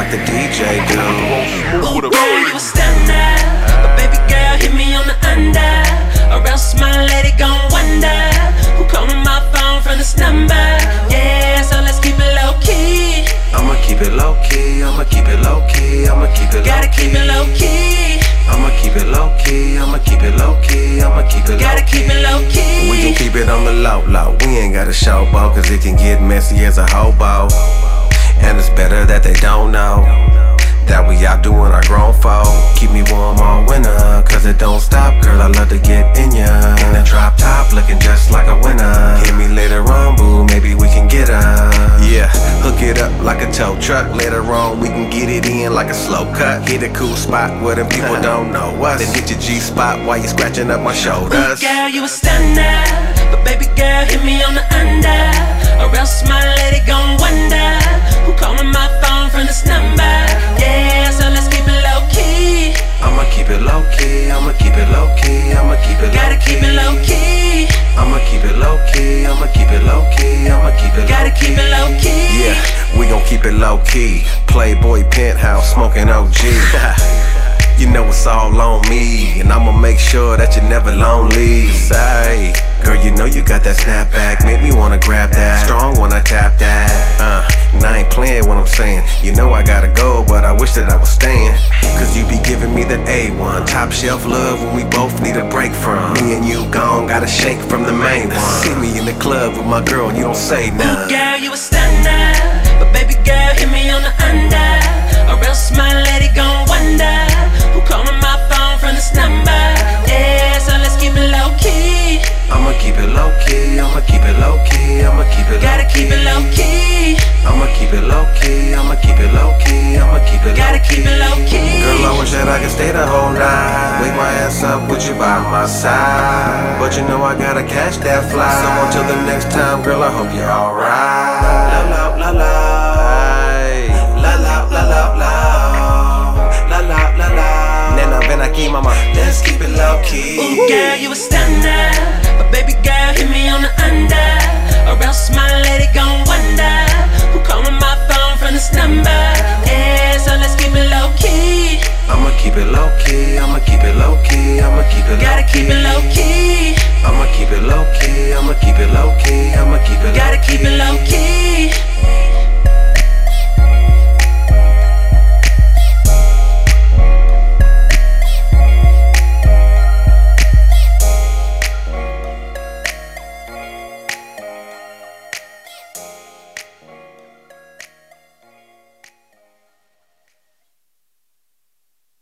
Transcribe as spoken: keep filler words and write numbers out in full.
like the D J do. Ooh, girl, you a stunner, but baby girl, hit me on the under, or else my lady gon' wonder who calling my phone from this number. Yeah, so let's keep it low key. I'ma keep it low key. I'ma keep it low key. I'ma keep it low key. Gotta keep it low key. I'ma keep it low key. I'ma keep it low key. I'ma keep it low key. Gotta keep it low key. We can keep it on the low low. We ain't gotta showboat, cause it can get messy as a hobo. And it's better that they don't know that we out doing our grown folk. Keep me warm all winter, cause it don't stop, girl, I love to get in ya. In the drop top, looking just like a winner. Hit me later on, boo, maybe we can get her. Yeah, hook it up like a tow truck. Later on, we can get it in like a slow cut. Hit a cool spot where them people don't know us. Then hit your G-spot while you scratching up my shoulders. Ooh, girl, you a stunner, but baby girl, hit me on the under, or else my lady gon' wonder who calling my phone from this number. Yeah, so let's keep it low key. I'ma keep it low key. I'ma keep it low key. I'ma keep it low key. Gotta keep it low key. I'ma keep it low key. I'ma keep it low key. I'ma keep it low key. Gotta keep it low key. Yeah, we gon' keep it low key. Playboy penthouse, smoking O G. You know it's all on me, and I'ma make sure that you're never lonely. Say, girl, you know you got that snapback, make me wanna grab that. Strong when I tap that. Uh, and I ain't playing what I'm saying. You know I gotta go, but I wish that I was staying. Cause you be giving me the A one, top shelf love when we both need a break from. Me and you gone, gotta shake from the main one. See me in the club with my girl and you don't say nothing. Ooh, girl, you a stunner, but baby girl, hit me on the under, or else my lady gon' wonder who calling my phone from this number. Yeah, so let's keep it low key. I'ma keep it low key. I'ma keep it low key. I'ma keep it low key. Gotta keep it low key. I'ma keep it low key. I'ma keep it low key. I'ma keep it low key. Gotta keep it low key. Girl, I wish that I could stay the whole night. Wake my ass up with you by my side. But you know I gotta catch that fly. So until the next time, girl, I hope you're alright. La la la la. La la la la la. La la la la. Nena, ven aquí, mama. Let's keep it low key. Ooh, girl, you a star.